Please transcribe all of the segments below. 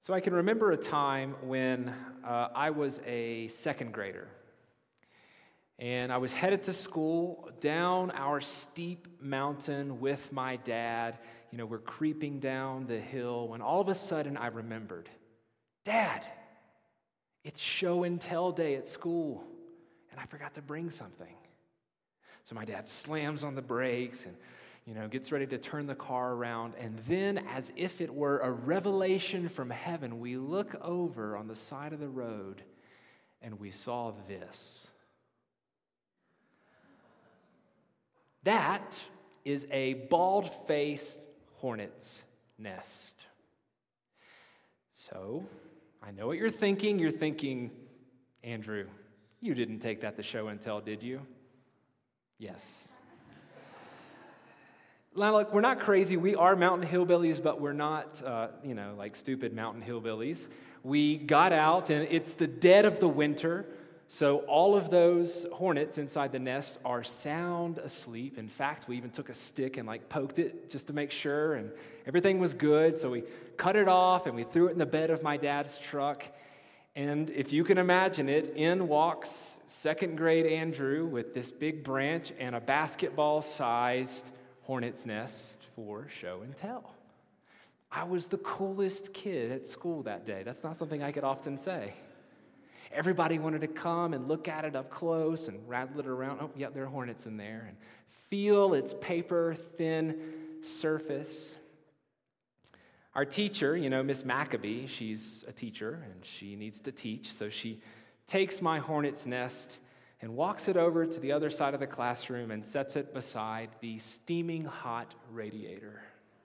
So I can remember a time when I was a second grader, and I was headed to school down our steep mountain with my dad. You know, we're creeping down the hill when all of a sudden I remembered, Dad, it's show and tell day at school, and I forgot to bring something. So my dad slams on the brakes and gets ready to turn the car around. And then, as if it were a revelation from heaven, we look over on the side of the road and we saw this. That is a bald-faced hornet's nest. So, I know what you're thinking. You're thinking, Andrew, you didn't take that to show and tell, did you? Yes. Now, look, we're not crazy. We are mountain hillbillies, but we're not, like stupid mountain hillbillies. We got out, and it's the dead of the winter, so all of those hornets inside the nest are sound asleep. In fact, we even took a stick and poked it just to make sure, and everything was good. So we cut it off, and we threw it in the bed of my dad's truck. And if you can imagine it, in walks second grade Andrew with this big branch and a basketball-sized hornet's nest for show and tell. I was the coolest kid at school that day. That's not something I could often say. Everybody wanted to come and look at it up close and rattle it around. Oh, yeah, there are hornets in there. And feel its paper-thin surface. Our teacher, Miss Maccabee, she's a teacher and she needs to teach, so she takes my hornet's nest and walks it over to the other side of the classroom and sets it beside the steaming hot radiator.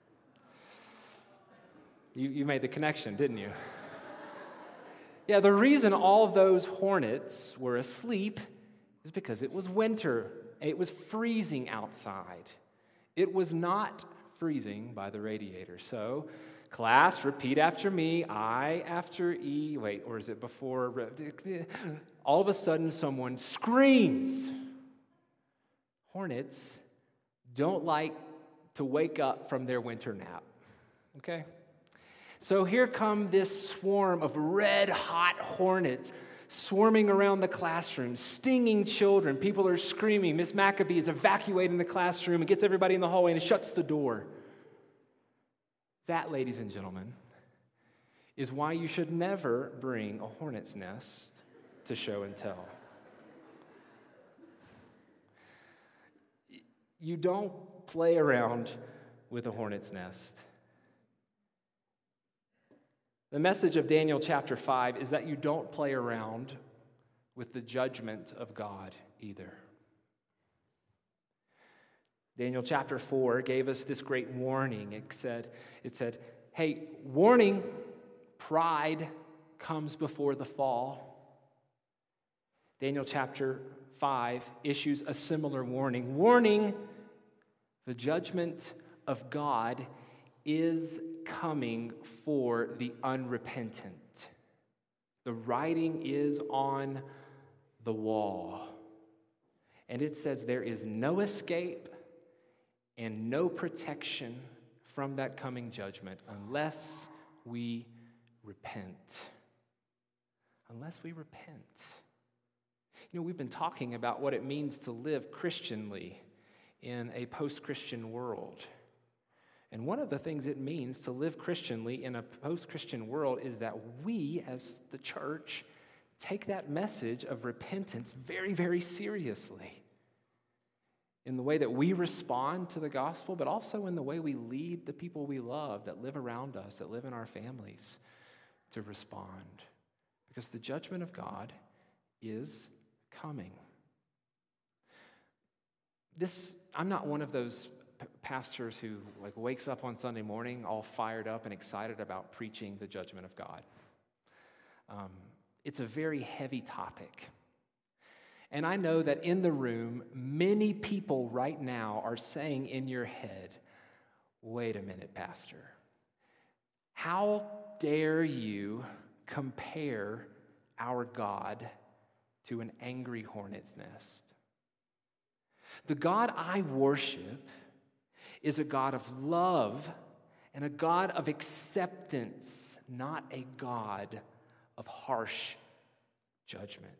You made the connection, didn't you? Yeah, the reason all those hornets were asleep is because it was winter. It was freezing outside. It was not freezing by the radiator. So, class, repeat after me, I after E. Wait, or is it before? All of a sudden, someone screams. Hornets don't like to wake up from their winter nap, okay? So here come this swarm of red-hot hornets swarming around the classroom, stinging children. People are screaming. Miss Maccabee is evacuating the classroom and gets everybody in the hallway and shuts the door. That, ladies and gentlemen, is why you should never bring a hornet's nest to show and tell. You don't play around with a hornet's nest. The message of Daniel chapter 5 is that you don't play around with the judgment of God either. Daniel chapter 4 gave us this great warning. It said, hey, warning, pride comes before the fall. Daniel chapter 5 issues a similar warning. Warning, the judgment of God is coming for the unrepentant. The writing is on the wall. And it says there is no escape and no protection from that coming judgment unless we repent. Unless we repent. We've been talking about what it means to live Christianly in a post-Christian world. And one of the things it means to live Christianly in a post-Christian world is that we, as the church, take that message of repentance very, very seriously in the way that we respond to the gospel, but also in the way we lead the people we love that live around us, that live in our families, to respond. Because the judgment of God is coming. I'm not one of those pastors who wakes up on Sunday morning all fired up and excited about preaching the judgment of God. It's a very heavy topic. And I know that in the room, many people right now are saying in your head, wait a minute, Pastor. How dare you compare our God to an angry hornet's nest? The God I worship is a God of love and a God of acceptance, not a God of harsh judgment.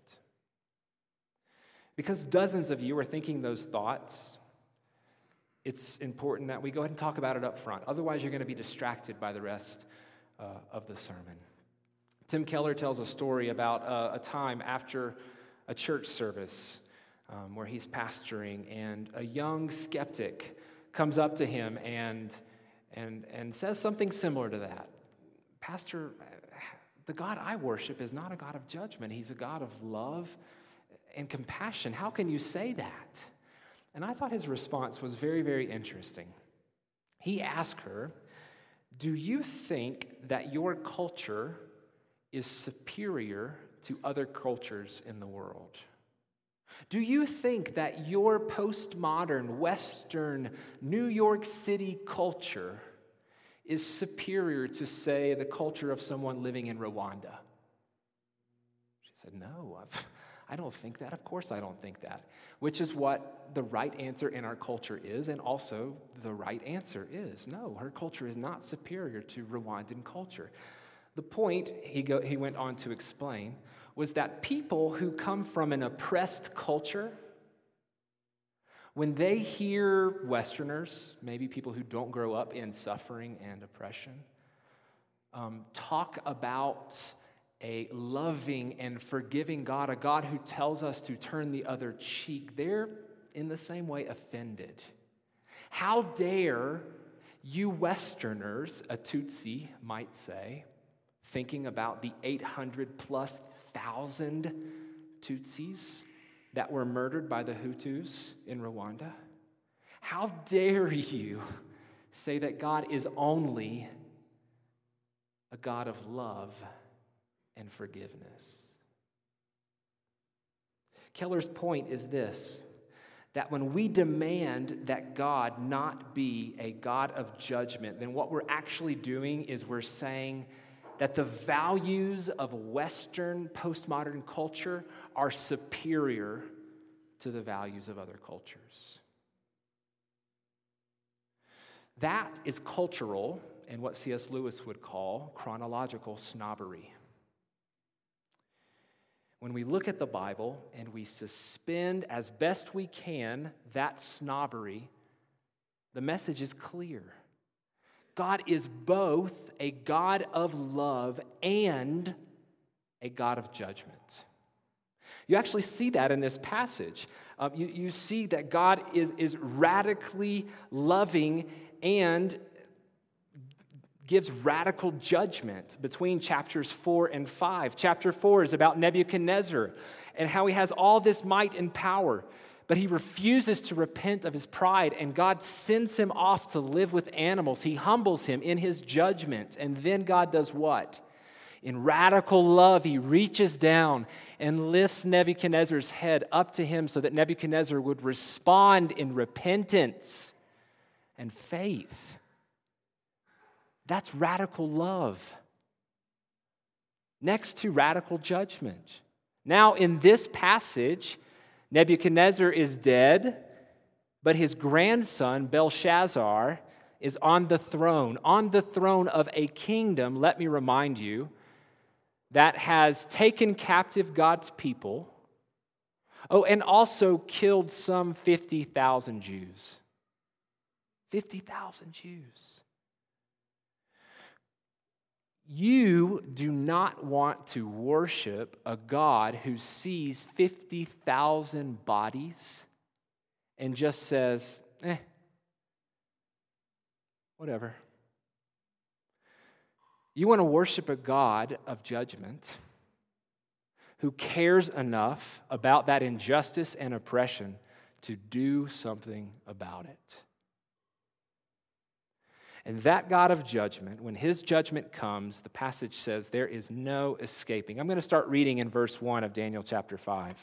Because dozens of you are thinking those thoughts, it's important that we go ahead and talk about it up front. Otherwise, you're going to be distracted by the rest of the sermon. Tim Keller tells a story about a time after a church service where he's pastoring, and a young skeptic comes up to him and says something similar to that. Pastor, the God I worship is not a God of judgment. He's a God of love and compassion. How can you say that? And I thought his response was very, very interesting. He asked her, do you think that your culture is superior to other cultures in the world? Do you think that your postmodern, Western, New York City culture is superior to, say, the culture of someone living in Rwanda? She said, no, I don't think that. Of course I don't think that. Which is what the right answer in our culture is, and also the right answer is. No, her culture is not superior to Rwandan culture. The point, he went on to explain, was that people who come from an oppressed culture, when they hear Westerners, maybe people who don't grow up in suffering and oppression, talk about a loving and forgiving God, a God who tells us to turn the other cheek, they're in the same way offended. How dare you Westerners, a Tutsi might say, thinking about the 800+ thousand Tutsis that were murdered by the Hutus in Rwanda? How dare you say that God is only a God of love and forgiveness? Keller's point is this, that when we demand that God not be a God of judgment, then what we're actually doing is we're saying that the values of Western postmodern culture are superior to the values of other cultures. That is cultural and what C.S. Lewis would call chronological snobbery. When we look at the Bible and we suspend as best we can that snobbery, the message is clear. God is both a God of love and a God of judgment. You actually see that in this passage. You see that God is radically loving and gives radical judgment between chapters 4 and 5. Chapter 4 is about Nebuchadnezzar and how he has all this might and power, but he refuses to repent of his pride, and God sends him off to live with animals. He humbles him in his judgment, and then God does what? In radical love, he reaches down and lifts Nebuchadnezzar's head up to him so that Nebuchadnezzar would respond in repentance and faith. That's radical love. Next to radical judgment. Now, in this passage, Nebuchadnezzar is dead, but his grandson, Belshazzar, is on the throne of a kingdom, let me remind you, that has taken captive God's people, and also killed some 50,000 Jews. 50,000 Jews. You do not want to worship a God who sees 50,000 bodies and just says, whatever. You want to worship a God of judgment who cares enough about that injustice and oppression to do something about it. And that God of judgment, when his judgment comes, the passage says there is no escaping. I'm going to start reading in verse 1 of Daniel chapter 5.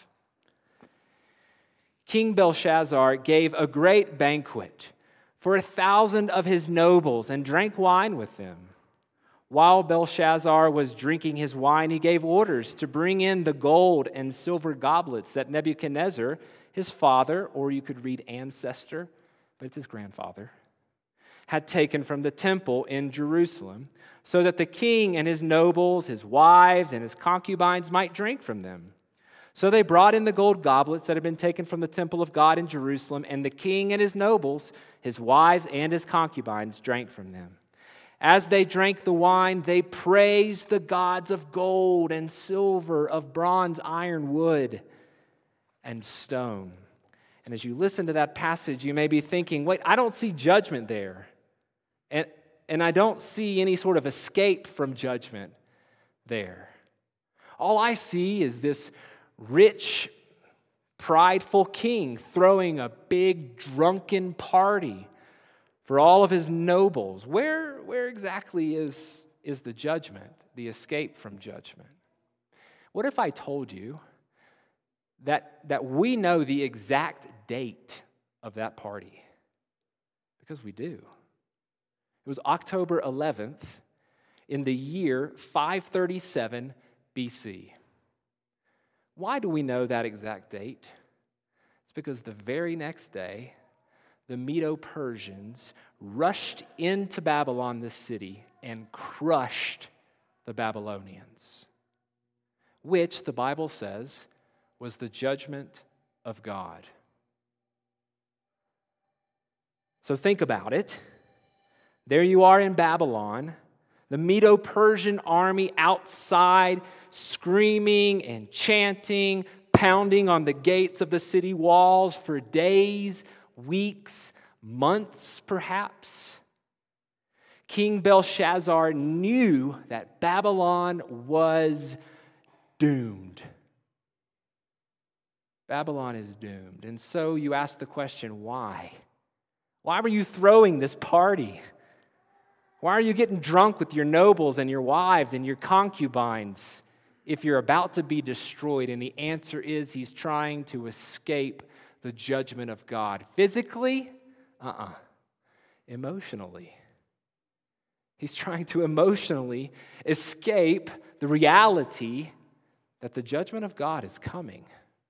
King Belshazzar gave a great banquet for 1,000 of his nobles and drank wine with them. While Belshazzar was drinking his wine, he gave orders to bring in the gold and silver goblets that Nebuchadnezzar, his father, or you could read ancestor, but it's his grandfather, had taken from the temple in Jerusalem, so that the king and his nobles, his wives, and his concubines might drink from them. So they brought in the gold goblets that had been taken from the temple of God in Jerusalem, and the king and his nobles, his wives, and his concubines drank from them. As they drank the wine, they praised the gods of gold and silver, of bronze, iron, wood, and stone. And as you listen to that passage, you may be thinking, wait, I don't see judgment there. And I don't see any sort of escape from judgment there. All I see is this rich, prideful king throwing a big drunken party for all of his nobles. Where exactly is the judgment, the escape from judgment? What if I told you that we know the exact date of that party? Because we do. It was October 11th in the year 537 BC. Why do we know that exact date? It's because the very next day, the Medo-Persians rushed into Babylon, this city, and crushed the Babylonians, which the Bible says was the judgment of God. So think about it. There you are in Babylon, the Medo-Persian army outside, screaming and chanting, pounding on the gates of the city walls for days, weeks, months perhaps. King Belshazzar knew that Babylon was doomed. Babylon is doomed. And so you ask the question, why? Why were you throwing this party? Why are you getting drunk with your nobles and your wives and your concubines if you're about to be destroyed? And the answer is he's trying to escape the judgment of God. Physically? Emotionally. He's trying to emotionally escape the reality that the judgment of God is coming.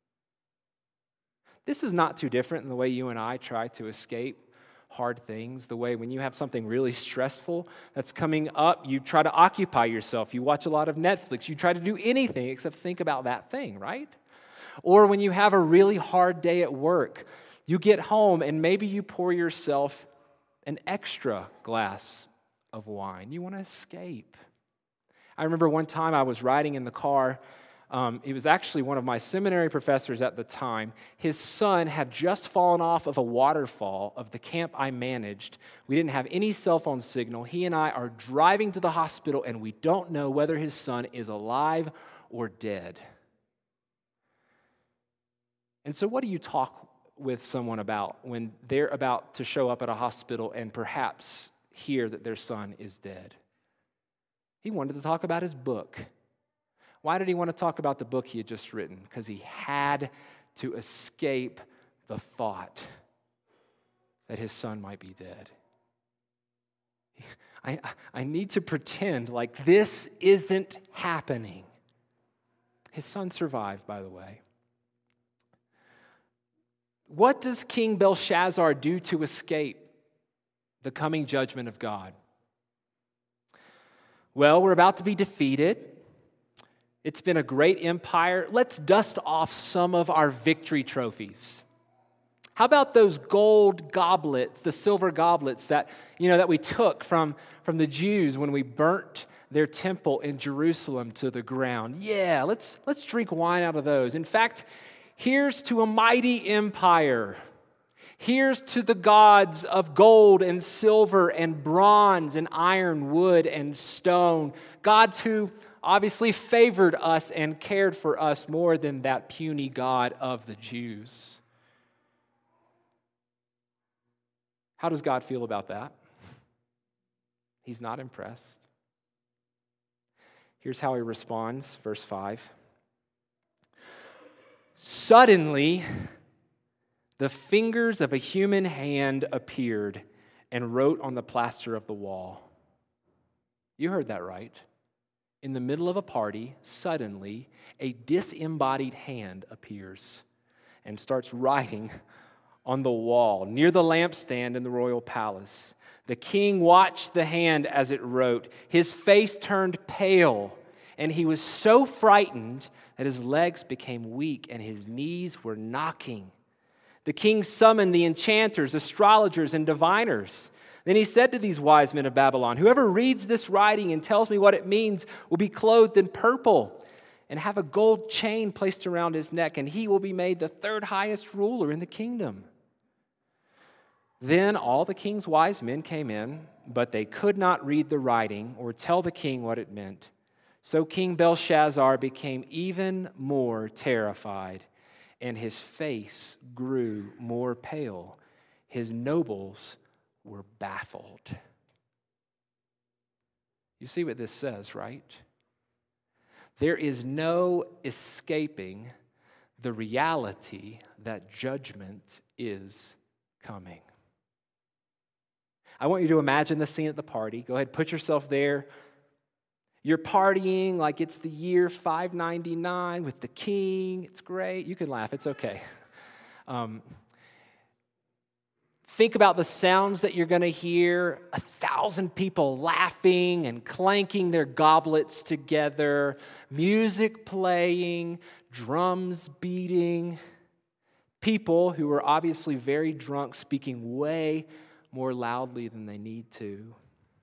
This is not too different than the way you and I try to escape hard things, the way when you have something really stressful that's coming up, you try to occupy yourself. You watch a lot of Netflix. You try to do anything except think about that thing, right? Or when you have a really hard day at work, you get home and maybe you pour yourself an extra glass of wine. You want to escape. I remember one time I was riding in the car. He was actually one of my seminary professors at the time. His son had just fallen off of a waterfall of the camp I managed. We didn't have any cell phone signal. He and I are driving to the hospital, and we don't know whether his son is alive or dead. And so what do you talk with someone about when they're about to show up at a hospital and perhaps hear that their son is dead? He wanted to talk about his book. Why did he want to talk about the book he had just written? Because he had to escape the thought that his son might be dead. I need to pretend like this isn't happening. His son survived, by the way. What does King Belshazzar do to escape the coming judgment of God? Well, we're about to be defeated. It's been a great empire. Let's dust off some of our victory trophies. How about those gold goblets, the silver goblets that we took from the Jews when we burnt their temple in Jerusalem to the ground? Yeah, let's drink wine out of those. In fact, here's to a mighty empire. Here's to the gods of gold and silver and bronze and iron, wood and stone. Gods who obviously favored us and cared for us more than that puny God of the Jews. How does God feel about that? He's not impressed. Here's how he responds, verse 5. Suddenly, the fingers of a human hand appeared and wrote on the plaster of the wall. You heard that right. In the middle of a party, suddenly, a disembodied hand appears and starts writing on the wall near the lampstand in the royal palace. The king watched the hand as it wrote. His face turned pale, and he was so frightened that his legs became weak and his knees were knocking. The king summoned the enchanters, astrologers, and diviners. Then he said to these wise men of Babylon, "Whoever reads this writing and tells me what it means will be clothed in purple and have a gold chain placed around his neck, and he will be made the third highest ruler in the kingdom." Then all the king's wise men came in, but they could not read the writing or tell the king what it meant. So King Belshazzar became even more terrified, and his face grew more pale. His nobles were baffled. You see what this says, right? There is no escaping the reality that judgment is coming. I want you to imagine the scene at the party. Go ahead, put yourself there. You're partying like it's the year 599 with the king. It's great. You can laugh. It's okay. Think about the sounds that you're going to hear. 1,000 people laughing and clanking their goblets together. Music playing. Drums beating. People who are obviously very drunk speaking way more loudly than they need to.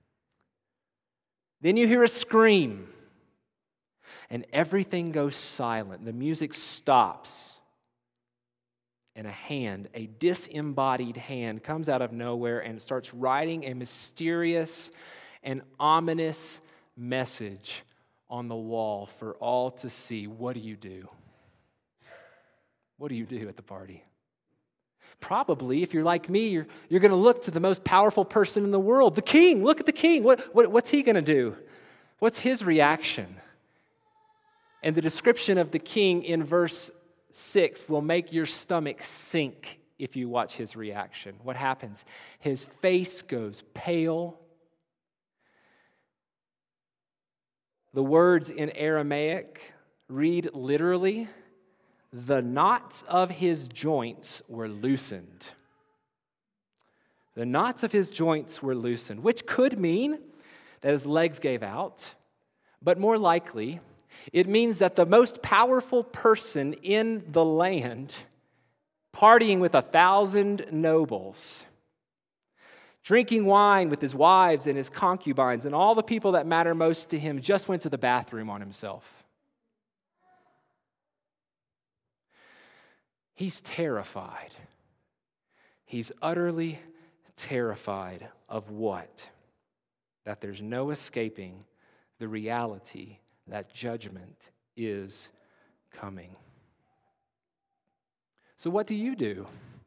Then you hear a scream, and everything goes silent. The music stops, and a disembodied hand, comes out of nowhere and starts writing a mysterious and ominous message on the wall for all to see. What do you do? What do you do at the party? Probably, if you're like me, you're going to look to the most powerful person in the world, the king. Look at the king. What's he going to do? What's his reaction? And the description of the king in verse 6 will make your stomach sink if you watch his reaction. What happens? His face goes pale. The words in Aramaic read literally, "The knots of his joints were loosened." The knots of his joints were loosened, which could mean that his legs gave out, but more likely, it means that the most powerful person in the land, partying with 1,000 nobles, drinking wine with his wives and his concubines and all the people that matter most to him, just went to the bathroom on himself. He's terrified. He's utterly terrified of what? That there's no escaping the reality that judgment is coming. So what do you do?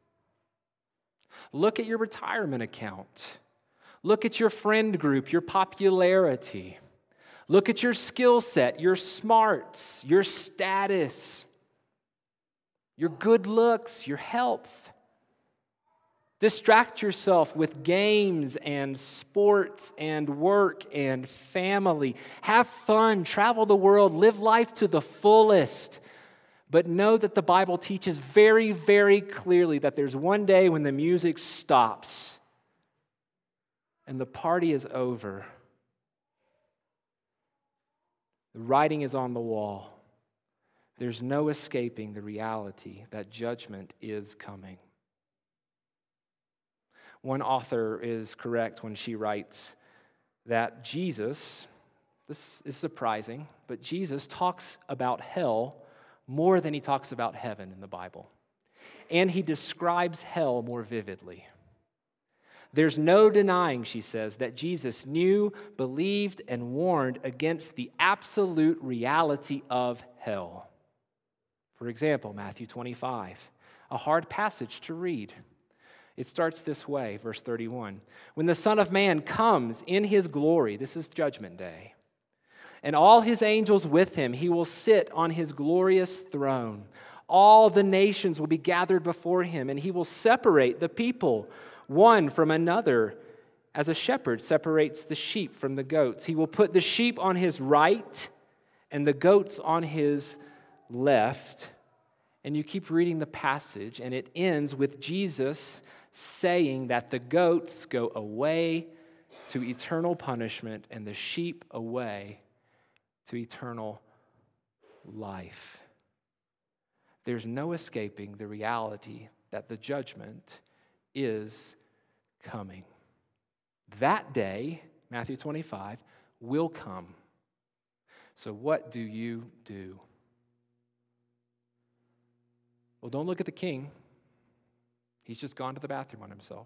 Look at your retirement account. Look at your friend group, your popularity. Look at your skill set, your smarts, your status, your good looks, your health. Distract yourself with games and sports and work and family. Have fun, travel the world, live life to the fullest. But know that the Bible teaches very, very clearly that there's one day when the music stops and the party is over. The writing is on the wall. There's no escaping the reality that judgment is coming. One author is correct when she writes that Jesus, this is surprising, but Jesus talks about hell more than he talks about heaven in the Bible. And he describes hell more vividly. There's no denying, she says, that Jesus knew, believed, and warned against the absolute reality of hell. For example, Matthew 25, a hard passage to read. It starts this way, verse 31. When the Son of Man comes in his glory, this is Judgment Day, and all his angels with him, he will sit on his glorious throne. All the nations will be gathered before him, and he will separate the people one from another, as a shepherd separates the sheep from the goats. He will put the sheep on his right and the goats on his left. And you keep reading the passage, and it ends with Jesus saying that the goats go away to eternal punishment and the sheep away to eternal life. There's no escaping the reality that the judgment is coming. That day, Matthew 25, will come. So what do you do? Well, don't look at the king. He's just gone to the bathroom on himself.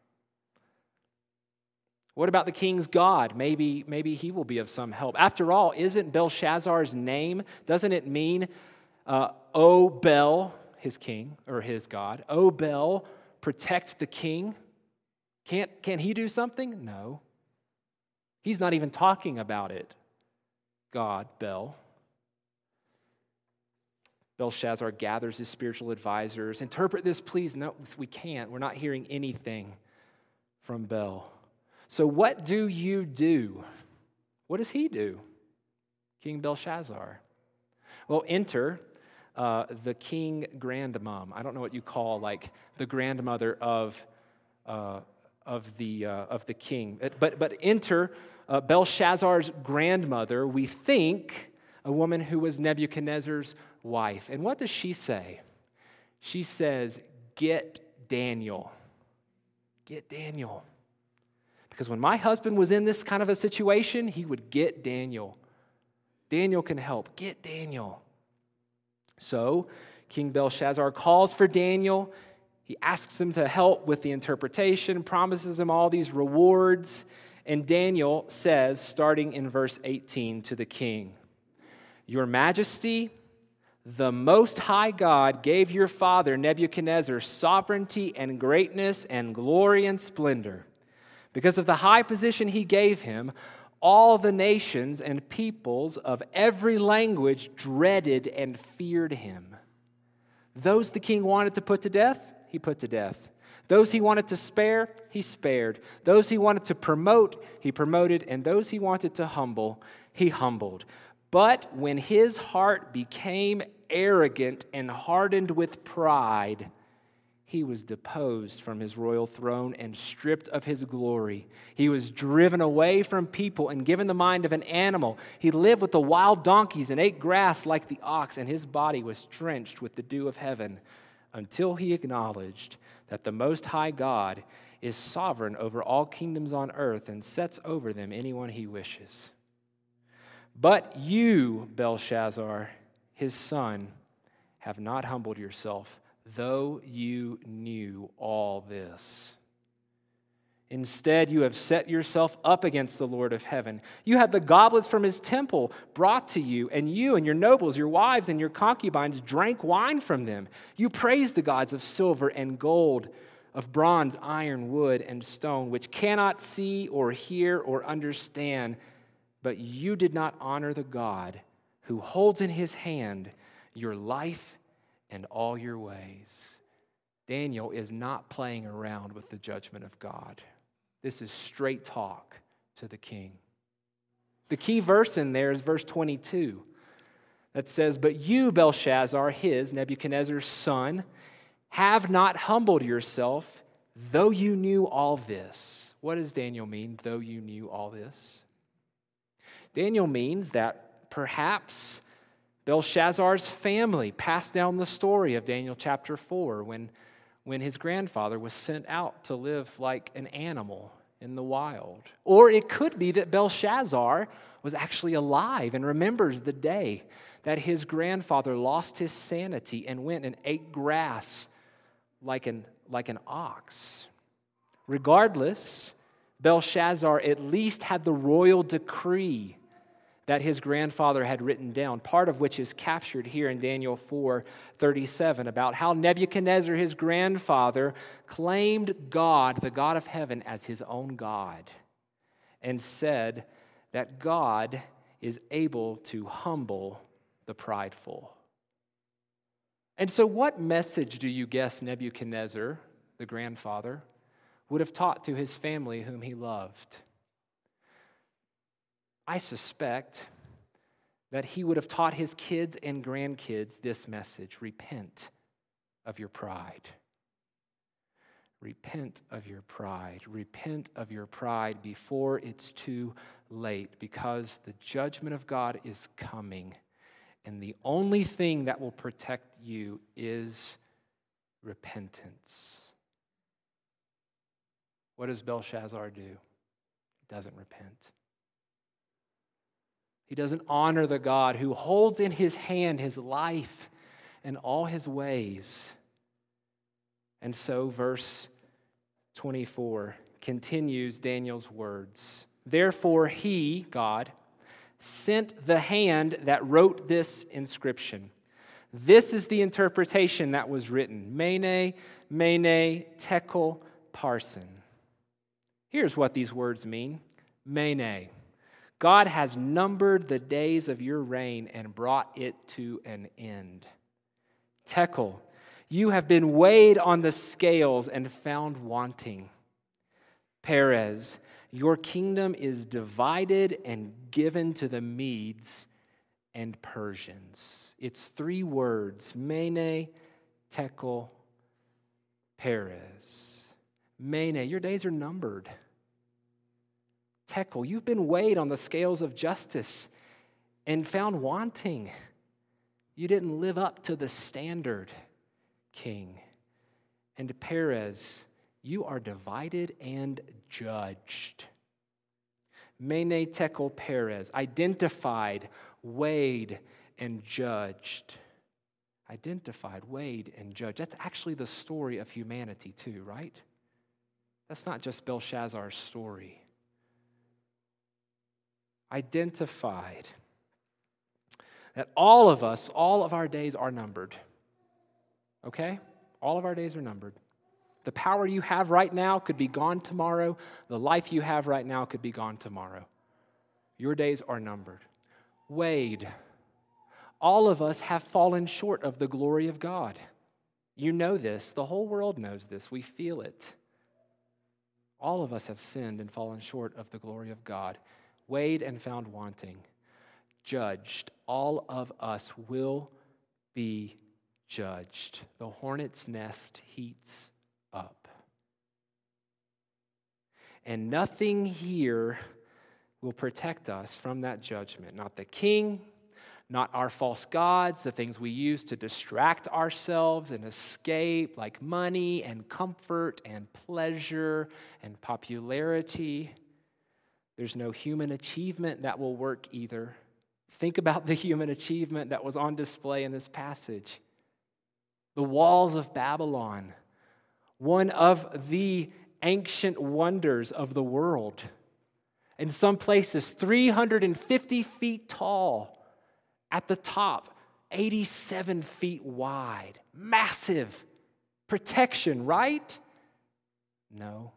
What about the king's God? Maybe he will be of some help. After all, isn't Belshazzar's name, doesn't it mean, O Bel, his king, or his God, O Bel, protect the king? Can he do something? No. He's not even talking about it. God, Bel. Belshazzar gathers his spiritual advisors. Interpret this, please. No, we can't. We're not hearing anything from Bel. So what do you do? What does he do? King Belshazzar. Well, enter the king grandmom. I don't know what you call like the grandmother of the king. But enter Belshazzar's grandmother. We think a woman who was Nebuchadnezzar's wife. And what does she say? She says, "Get Daniel. Get Daniel." Because when my husband was in this kind of a situation, he would get Daniel. Daniel can help. Get Daniel. So King Belshazzar calls for Daniel. He asks him to help with the interpretation, promises him all these rewards. And Daniel says, starting in verse 18 to the king, "Your Majesty, the Most High God gave your father Nebuchadnezzar sovereignty and greatness and glory and splendor. Because of the high position he gave him, all the nations and peoples of every language dreaded and feared him. Those the king wanted to put to death, he put to death. Those he wanted to spare, he spared. Those he wanted to promote, he promoted. And those he wanted to humble, he humbled. But when his heart became arrogant and hardened with pride, he was deposed from his royal throne and stripped of his glory. He was driven away from people and given the mind of an animal. He lived with the wild donkeys and ate grass like the ox, and his body was drenched with the dew of heaven until he acknowledged that the Most High God is sovereign over all kingdoms on earth and sets over them anyone he wishes. But you, Belshazzar, his son, have not humbled yourself, though you knew all this. Instead, you have set yourself up against the Lord of heaven. You had the goblets from his temple brought to you and your nobles, your wives, and your concubines drank wine from them. You praised the gods of silver and gold, of bronze, iron, wood, and stone, which cannot see or hear or understand, but you did not honor the God who holds in his hand your life and all your ways. Daniel is not playing around with the judgment of God. This is straight talk to the king. The key verse in there is verse 22 that says, "But you, Belshazzar, his, Nebuchadnezzar's son, have not humbled yourself, though you knew all this." What does Daniel mean, though you knew all this? Daniel means that perhaps Belshazzar's family passed down the story of Daniel chapter 4 when his grandfather was sent out to live like an animal in the wild. Or it could be that Belshazzar was actually alive and remembers the day that his grandfather lost his sanity and went and ate grass like an ox. Regardless, Belshazzar at least had the royal decree that his grandfather had written down, part of which is captured here in Daniel 4:37, about how Nebuchadnezzar, his grandfather, claimed God, the God of heaven, as his own God, and said that God is able to humble the prideful. And so what message do you guess Nebuchadnezzar, the grandfather, would have taught to his family whom he loved? I suspect that he would have taught his kids and grandkids this message: repent of your pride. Repent of your pride. Repent of your pride before it's too late, because the judgment of God is coming, and the only thing that will protect you is repentance. What does Belshazzar do? He doesn't repent. He doesn't honor the God who holds in his hand his life and all his ways. And so verse 24 continues Daniel's words. Therefore he, God, sent the hand that wrote this inscription. This is the interpretation that was written. Mene, Mene, Tekel, Parsin. Here's what these words mean. Mene. God has numbered the days of your reign and brought it to an end. Tekel, you have been weighed on the scales and found wanting. Peres, your kingdom is divided and given to the Medes and Persians. It's 3 words: Mene, Tekel, Peres. Mene, your days are numbered. Tekel, you've been weighed on the scales of justice and found wanting. You didn't live up to the standard, king. And Peres, you are divided and judged. Mene, Tekel, Peres, identified, weighed, and judged. Identified, weighed, and judged. That's actually the story of humanity too, right? That's not just Belshazzar's story. Identified. That all of us, all of our days are numbered. Okay? All of our days are numbered. The power you have right now could be gone tomorrow. The life you have right now could be gone tomorrow. Your days are numbered. Weighed. All of us have fallen short of the glory of God. You know this. The whole world knows this. We feel it. All of us have sinned and fallen short of the glory of God. Weighed and found wanting. Judged. All of us will be judged. The hornet's nest heats up. And nothing here will protect us from that judgment. Not the king, not our false gods, the things we use to distract ourselves and escape, like money and comfort and pleasure and popularity. There's no human achievement that will work either. Think about the human achievement that was on display in this passage. The walls of Babylon, one of the ancient wonders of the world. In some places, 350 feet tall. At the top, 87 feet wide. Massive protection, right? No.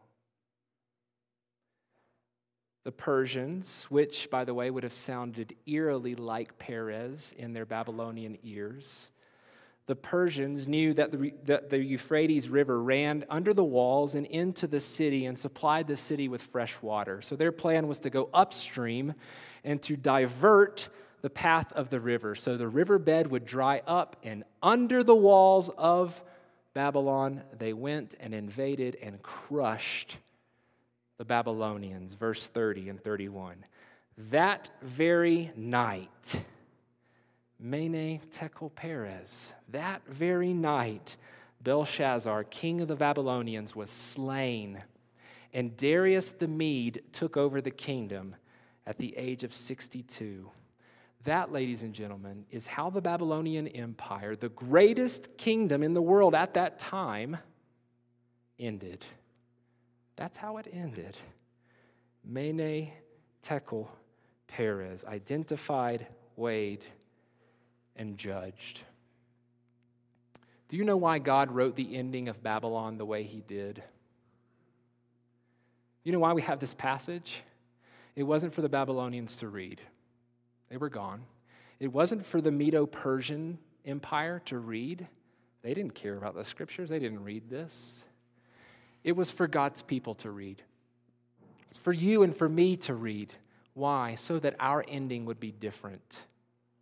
The Persians, which, by the way, would have sounded eerily like Peres in their Babylonian ears, the Persians knew that the Euphrates River ran under the walls and into the city and supplied the city with fresh water. So their plan was to go upstream and to divert the path of the river. So the riverbed would dry up, and under the walls of Babylon, they went and invaded and crushed the Babylonians. Verse 30 and 31. That very night, Mene, Tekel, Peres, that very night, Belshazzar, king of the Babylonians, was slain, and Darius the Mede took over the kingdom at the age of 62. That, ladies and gentlemen, is how the Babylonian Empire, the greatest kingdom in the world at that time, ended. That's how it ended. Mene, Tekel, Peres, identified, weighed, and judged. Do you know why God wrote the ending of Babylon the way he did? You know why we have this passage? It wasn't for the Babylonians to read. They were gone. It wasn't for the Medo-Persian Empire to read. They didn't care about the scriptures. They didn't read this. It was for God's people to read. It's for you and for me to read. Why? So that our ending would be different.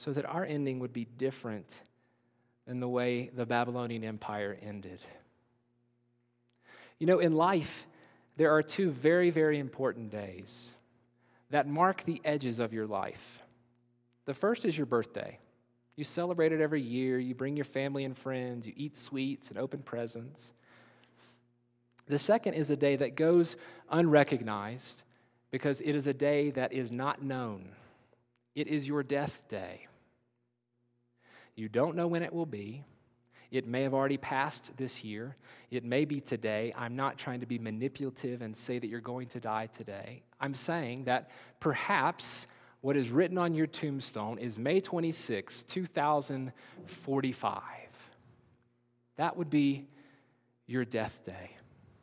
so that our ending would be different than the way the Babylonian Empire ended. You know, in life, there are two very, very important days that mark the edges of your life. The first is your birthday. You celebrate it every year. You bring your family and friends. You eat sweets and open presents. The second is a day that goes unrecognized because it is a day that is not known. It is your death day. You don't know when it will be. It may have already passed this year. It may be today. I'm not trying to be manipulative and say that you're going to die today. I'm saying that perhaps what is written on your tombstone is May 26, 2045. That would be your death day.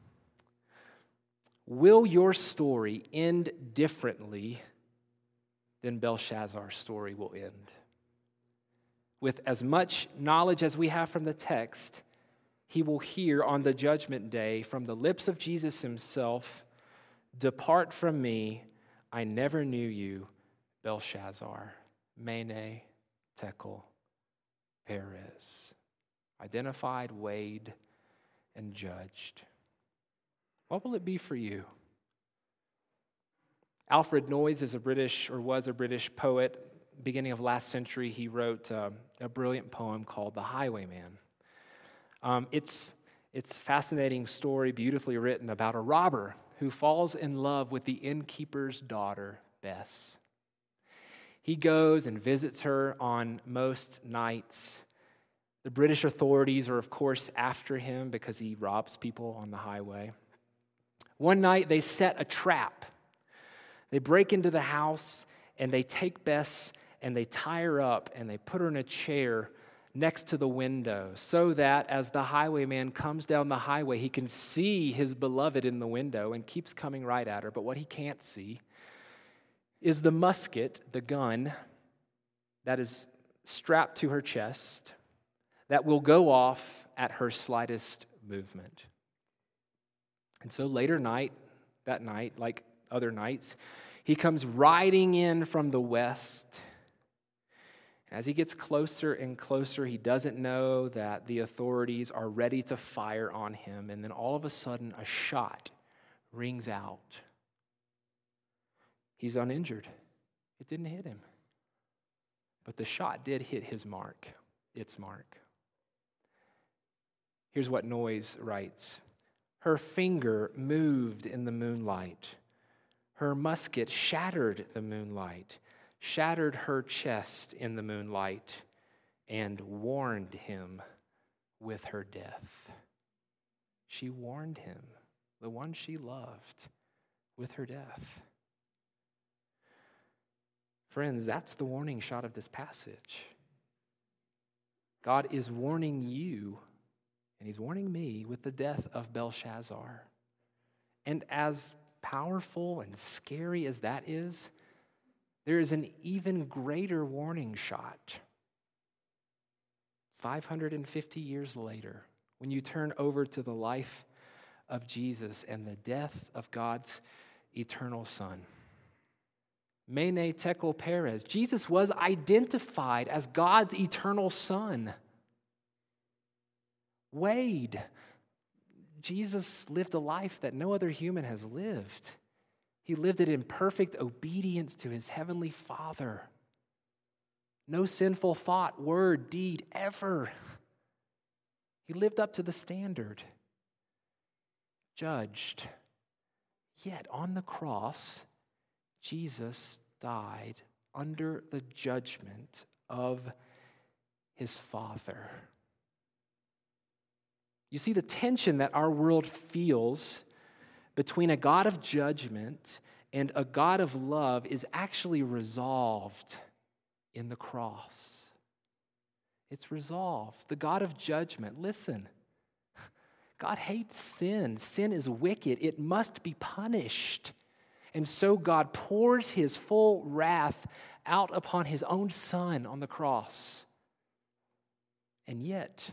Will your story end differently than Belshazzar's story will end? With as much knowledge as we have from the text, he will hear on the judgment day from the lips of Jesus himself, "Depart from me, I never knew you, Belshazzar." Mene, Tekel, Perez. Identified, weighed, and judged. What will it be for you? Alfred Noyes was a British poet. Beginning of last century, he wrote a brilliant poem called The Highwayman. It's a fascinating story, beautifully written, about a robber who falls in love with the innkeeper's daughter, Bess. He goes and visits her on most nights. The British authorities are, of course, after him because he robs people on the highway. One night, they set a trap. They break into the house, and they take Bess, and they tie her up, and they put her in a chair next to the window so that as the highwayman comes down the highway, he can see his beloved in the window and keeps coming right at her. But what he can't see is the musket, the gun, that is strapped to her chest that will go off at her slightest movement. And so that night, like other nights, he comes riding in from the west. As he gets closer and closer, he doesn't know that the authorities are ready to fire on him. And then all of a sudden, a shot rings out. He's uninjured. It didn't hit him. But the shot did hit its mark. Here's what Noyes writes. Her finger moved in the moonlight. Her musket shattered the moonlight, shattered her chest in the moonlight, and warned him with her death. She warned him, the one she loved, with her death. Friends, that's the warning shot of this passage. God is warning you, and he's warning me with the death of Belshazzar. And as powerful and scary as that is, there is an even greater warning shot. 550 years later, when you turn over to the life of Jesus and the death of God's eternal Son. Mene, Tekel, Perez. Jesus was identified as God's eternal Son. Weighed. Jesus lived a life that no other human has lived. He lived it in perfect obedience to his heavenly Father. No sinful thought, word, deed, ever. He lived up to the standard. Judged. Yet on the cross, Jesus died under the judgment of his Father. You see, the tension that our world feels between a God of judgment and a God of love is actually resolved in the cross. It's resolved. The God of judgment, listen, God hates sin. Sin is wicked. It must be punished. And so God pours his full wrath out upon his own Son on the cross. And yet,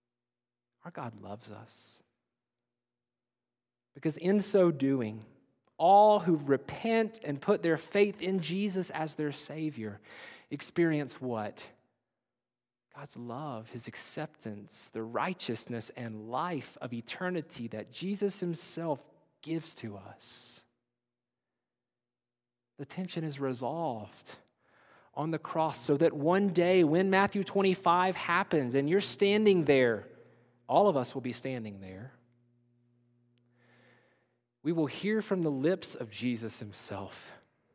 our God loves us. Because in so doing, All who repent and put their faith in Jesus as their Savior experience what? God's love, his acceptance, the righteousness and life of eternity that Jesus himself gives to us. The tension is resolved on the cross so that one day when Matthew 25 happens and you're standing there, all of us will be standing there. We will hear from the lips of Jesus himself.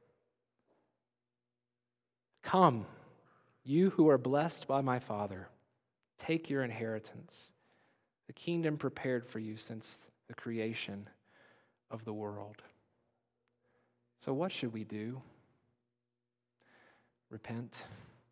Come, you who are blessed by my Father, take your inheritance, the kingdom prepared for you since the creation of the world. So what should we do? Repent.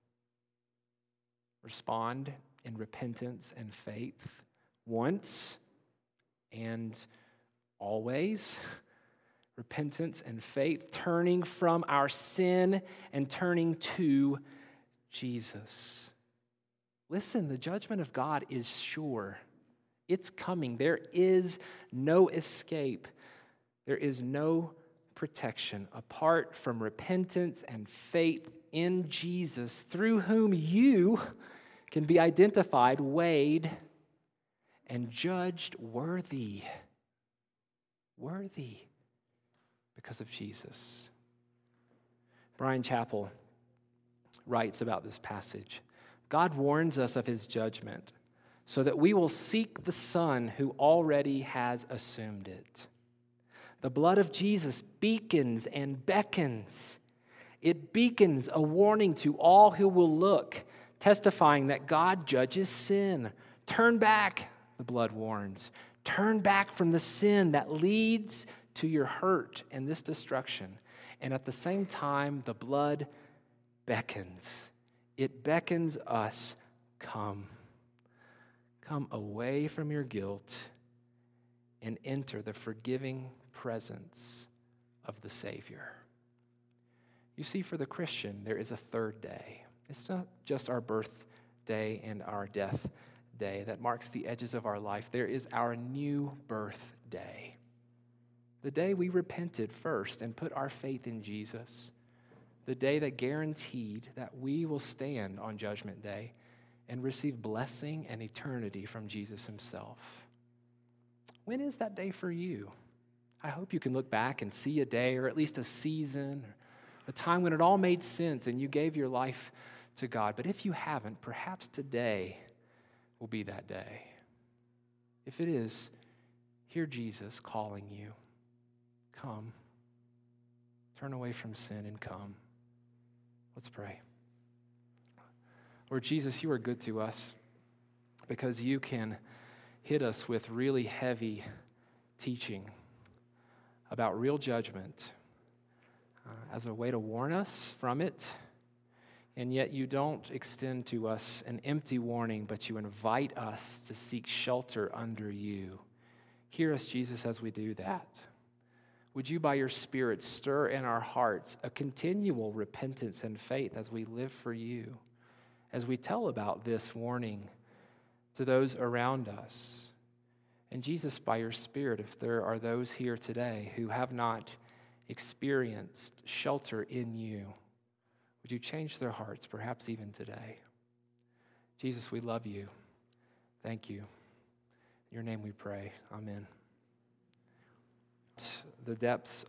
Respond in repentance and faith once and always. Repentance and faith, turning from our sin and turning to Jesus. Listen, the judgment of God is sure. It's coming. There is no escape. There is no protection apart from repentance and faith in Jesus, through whom you can be identified, weighed, and judged worthy. Worthy because of Jesus. Brian Chappell writes about this passage. God warns us of his judgment so that we will seek the Son who already has assumed it. The blood of Jesus beacons and beckons. It beacons a warning to all who will look, testifying that God judges sin. Turn back, the blood warns. Turn back from the sin that leads to your hurt and this destruction. And at the same time, the blood beckons. It beckons us, come. Come away from your guilt and enter the forgiving presence of the Savior. You see, for the Christian, there is a third day. It's not just our birthday and our death day that marks the edges of our life. There is our new birth day. The day we repented first and put our faith in Jesus. The day that guaranteed that we will stand on Judgment Day and receive blessing and eternity from Jesus himself. When is that day for you? I hope you can look back and see a day or at least a season, or a time when it all made sense and you gave your life to God. But if you haven't, perhaps today will be that day. If it is, hear Jesus calling you. Come. Turn away from sin and come. Let's pray. Lord Jesus, you are good to us because you can hit us with really heavy teaching about real judgment as a way to warn us from it. And yet you don't extend to us an empty warning, but you invite us to seek shelter under you. Hear us, Jesus, as we do that. Would you, by your Spirit, stir in our hearts a continual repentance and faith as we live for you, as we tell about this warning to those around us. And Jesus, by your Spirit, if there are those here today who have not experienced shelter in you, would you change their hearts, perhaps even today? Jesus, we love you. Thank you. In your name we pray. Amen. The depths